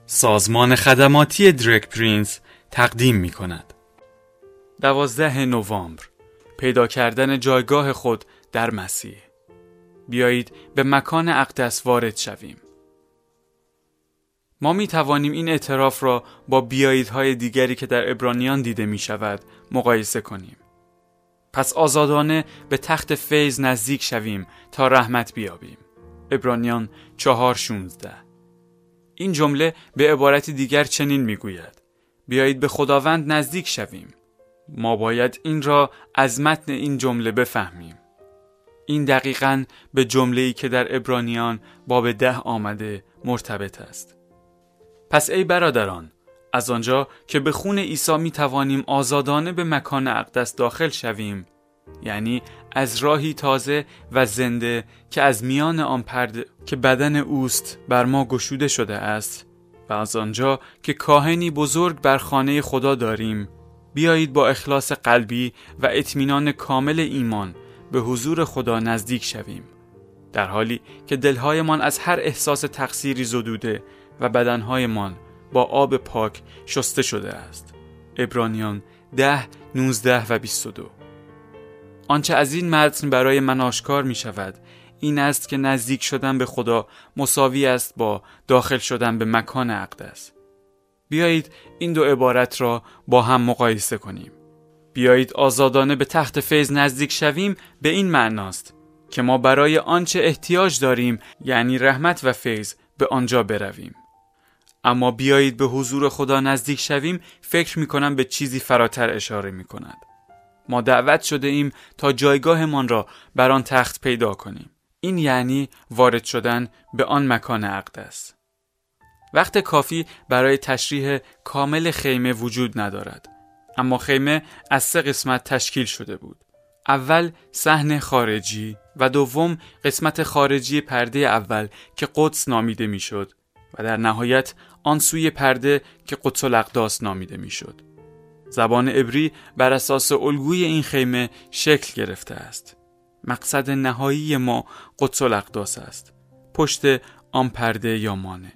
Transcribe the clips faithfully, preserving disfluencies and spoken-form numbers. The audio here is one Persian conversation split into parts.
سازمان خدماتی درگ پرینس تقدیم می کند. دوازده نوامبر، پیدا کردن جایگاه خود در مسیح. بیایید به مکان اقدس وارد شویم. ما می توانیم این اعتراف را با بیاییدهای دیگری که در عبرانیان دیده می شود مقایسه کنیم. پس آزادانه به تخت فیض نزدیک شویم تا رحمت بیابیم. عبرانیان چهار شانزده. این جمله به عبارت دیگر چنین می گوید: بیایید به خداوند نزدیک شویم. ما باید این را از متن این جمله بفهمیم. این دقیقاً به جمله‌ای که در عبرانیان باب ده آمده مرتبط است. پس ای برادران، از آنجا که به خون عیسی می توانیم آزادانه به مکان اقدس داخل شویم، یعنی از راهی تازه و زنده که از میان آن پرده که بدن اوست بر ما گشوده شده است، و از آنجا که کاهنی بزرگ بر خانه خدا داریم، بیایید با اخلاص قلبی و اطمینان کامل ایمان به حضور خدا نزدیک شویم، در حالی که دلهایمان از هر احساس تقصیری زدوده و بدنهایمان با آب پاک شسته شده است. عبرانیان ده، نوزده و بیست و دو. آنچه از این متن برای من آشکار می شود این است که نزدیک شدن به خدا مساوی است با داخل شدن به مکان اقدس. بیایید این دو عبارت را با هم مقایسه کنیم. بیایید آزادانه به تخت فیض نزدیک شویم به این معناست که ما برای آنچه احتیاج داریم، یعنی رحمت و فیض، به آنجا برویم. اما بیایید به حضور خدا نزدیک شویم فکر می کنم به چیزی فراتر اشاره می کند. ما دعوت شده ایم تا جایگاهمان را بر آن تخت پیدا کنیم. این یعنی وارد شدن به آن مکان اقدس. وقت کافی برای تشریح کامل خیمه وجود ندارد، اما خیمه از سه قسمت تشکیل شده بود. اول صحن خارجی و دوم قسمت خارجی پرده اول که قدس نامیده میشد و در نهایت آن سوی پرده که قدس الاقداس نامیده میشد. زبان عبری بر اساس الگوی این خیمه شکل گرفته است. مقصد نهایی ما قدس الاقداس است، پشت آن پرده یا مانع.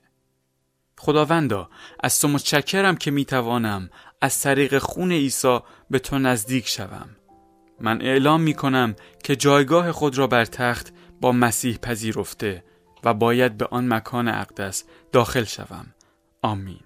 خداوندا، از تو متشکرم که میتوانم از طریق خون عیسی به تو نزدیک شوم. من اعلام میکنم که جایگاه خود را بر تخت با مسیح پذیرفته و باید به آن مکان اقدس داخل شوم. آمین.